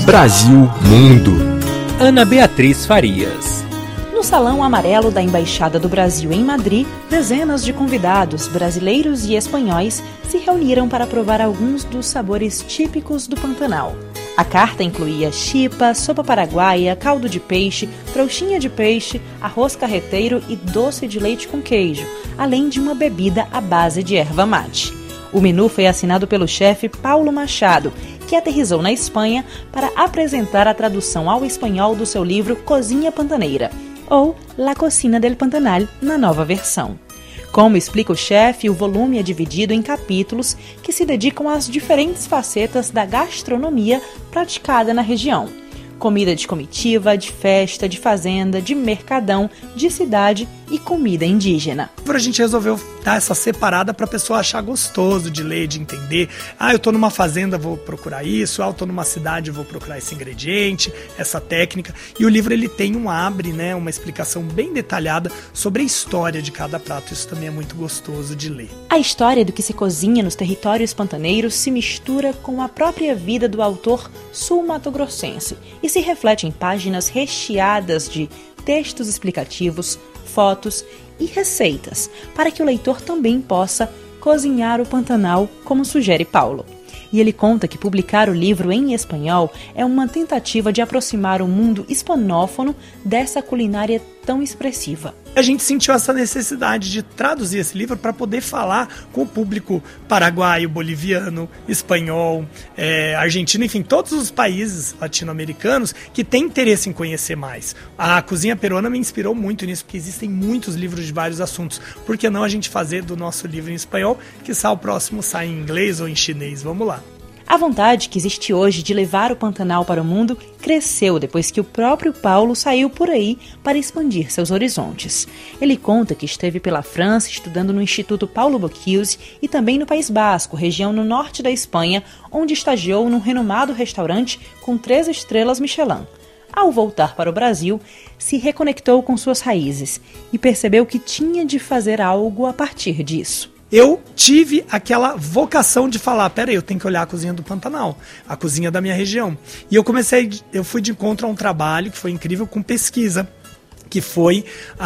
Brasil Mundo. Ana Beatriz Farias. No Salão Amarelo da Embaixada do Brasil em Madrid, dezenas de convidados brasileiros e espanhóis se reuniram para provar alguns dos sabores típicos do Pantanal. A carta incluía chipa, sopa paraguaia, caldo de peixe, trouxinha de peixe, arroz carreteiro e doce de leite com queijo, além de uma bebida à base de erva mate. O menu foi assinado pelo chefe Paulo Machado, que aterrissou na Espanha para apresentar a tradução ao espanhol do seu livro Cozinha Pantaneira, ou La Cocina del Pantanal, na nova versão. Como explica o chefe, o volume é dividido em capítulos que se dedicam às diferentes facetas da gastronomia praticada na região. Comida de comitiva, de festa, de fazenda, de mercadão, de cidade e comida indígena. A gente resolveu dar essa separada para a pessoa achar gostoso de ler, de entender. Eu estou numa fazenda, vou procurar isso. Eu estou numa cidade, vou procurar esse ingrediente, essa técnica. E o livro ele tem uma explicação bem detalhada sobre a história de cada prato. Isso também é muito gostoso de ler. A história do que se cozinha nos territórios pantaneiros se mistura com a própria vida do autor sul-mato-grossense e se reflete em páginas recheadas de textos explicativos, fotos e receitas, para que o leitor também possa cozinhar o Pantanal, como sugere Paulo. E ele conta que publicar o livro em espanhol é uma tentativa de aproximar o mundo hispanófono dessa culinária tão expressiva. A gente sentiu essa necessidade de traduzir esse livro para poder falar com o público paraguaio, boliviano, espanhol, argentino, enfim, todos os países latino-americanos que têm interesse em conhecer mais. A cozinha peruana me inspirou muito nisso, porque existem muitos livros de vários assuntos. Por que não a gente fazer do nosso livro em espanhol, quiçá o próximo sai em inglês ou em chinês? Vamos lá. A vontade que existe hoje de levar o Pantanal para o mundo cresceu depois que o próprio Paulo saiu por aí para expandir seus horizontes. Ele conta que esteve pela França estudando no Instituto Paulo Bocuse e também no País Basco, região no norte da Espanha, onde estagiou num renomado restaurante com 3 estrelas Michelin. Ao voltar para o Brasil, se reconectou com suas raízes e percebeu que tinha de fazer algo a partir disso. Eu tive aquela vocação de falar, peraí, eu tenho que olhar a cozinha do Pantanal, a cozinha da minha região. E eu fui de encontro a um trabalho que foi incrível com pesquisa, que foi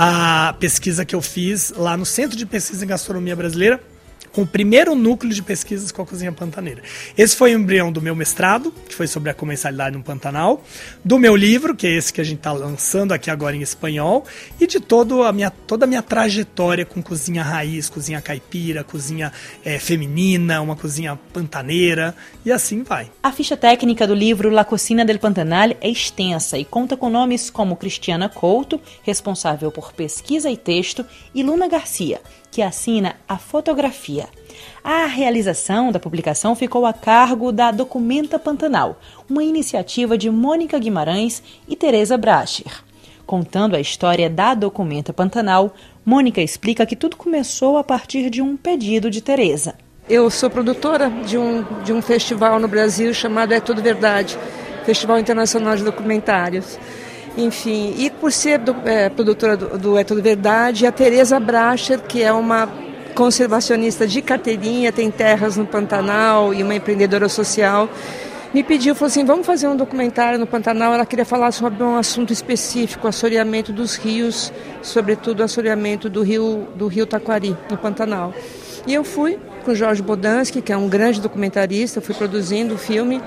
a pesquisa que eu fiz lá no Centro de Pesquisa em Gastronomia Brasileira, com o primeiro núcleo de pesquisas com a cozinha pantaneira. Esse foi o embrião do meu mestrado, que foi sobre a comensalidade no Pantanal, do meu livro, que é esse que a gente está lançando aqui agora em espanhol, e de toda a minha trajetória com cozinha raiz, cozinha caipira, cozinha feminina, uma cozinha pantaneira, e assim vai. A ficha técnica do livro La Cocina del Pantanal é extensa e conta com nomes como Cristiana Couto, responsável por pesquisa e texto, e Luna Garcia, que assina a fotografia. A realização da publicação ficou a cargo da Documenta Pantanal, uma iniciativa de Mônica Guimarães e Teresa Bracher. Contando a história da Documenta Pantanal, Mônica explica que tudo começou a partir de um pedido de Teresa. Eu sou produtora de um festival no Brasil chamado É Tudo Verdade, Festival Internacional de Documentários. Enfim, e por ser produtora do É Tudo Verdade, a Teresa Bracher, que é uma conservacionista de carteirinha, tem terras no Pantanal e uma empreendedora social, me pediu, falou assim, vamos fazer um documentário no Pantanal. Ela queria falar sobre um assunto específico, o assoreamento dos rios, sobretudo o assoreamento do rio Taquari, no Pantanal. E eu fui com Jorge Bodansky, que é um grande documentarista, fui produzindo o filme,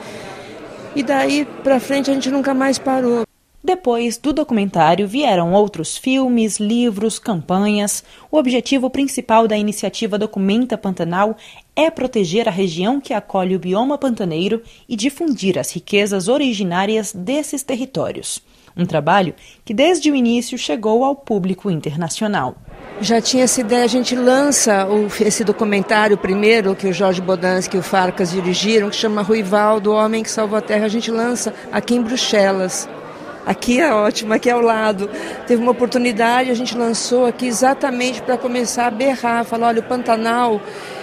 e daí para frente a gente nunca mais parou. Depois do documentário vieram outros filmes, livros, campanhas. O objetivo principal da iniciativa Documenta Pantanal é proteger a região que acolhe o bioma pantaneiro e difundir as riquezas originárias desses territórios. Um trabalho que desde o início chegou ao público internacional. Já tinha essa ideia, a gente lança esse documentário primeiro, que o Jorge Bodansky e o Farkas dirigiram, que chama Ruivaldo, o Homem que Salvou a Terra. A gente lança aqui em Bruxelas. Aqui é ótimo, aqui é ao lado. Teve uma oportunidade, a gente lançou aqui exatamente para começar a berrar, falar, olha, o Pantanal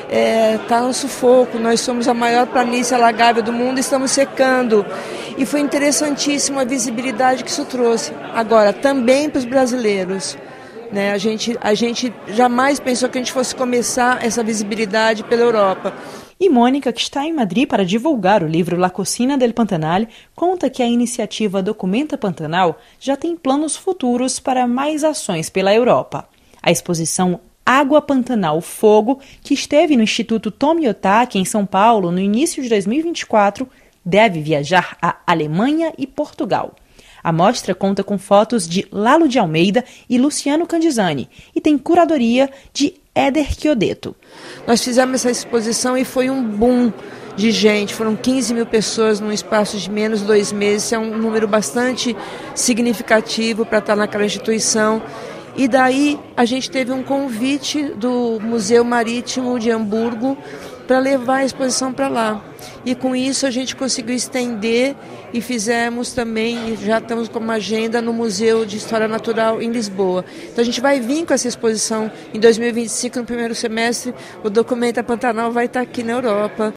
está no sufoco, nós somos a maior planície alagável do mundo, estamos secando. E foi interessantíssimo a visibilidade que isso trouxe. Agora, também para os brasileiros, né? A gente jamais pensou que a gente fosse começar essa visibilidade pela Europa. E Mônica, que está em Madrid para divulgar o livro La Cocina del Pantanal, conta que a iniciativa Documenta Pantanal já tem planos futuros para mais ações pela Europa. A exposição Água Pantanal Fogo, que esteve no Instituto Tomiotaki em São Paulo no início de 2024, deve viajar à Alemanha e Portugal. A mostra conta com fotos de Lalo de Almeida e Luciano Candizani e tem curadoria de Éder Chiodeto. Nós fizemos essa exposição e foi um boom de gente, foram 15 mil pessoas num espaço de menos de 2 meses, isso é um número bastante significativo para estar naquela instituição. E daí a gente teve um convite do Museu Marítimo de Hamburgo para levar a exposição para lá. E com isso a gente conseguiu estender e fizemos também, já estamos com uma agenda no Museu de História Natural em Lisboa. Então a gente vai vir com essa exposição em 2025, no primeiro semestre, o Documenta Pantanal vai estar aqui na Europa.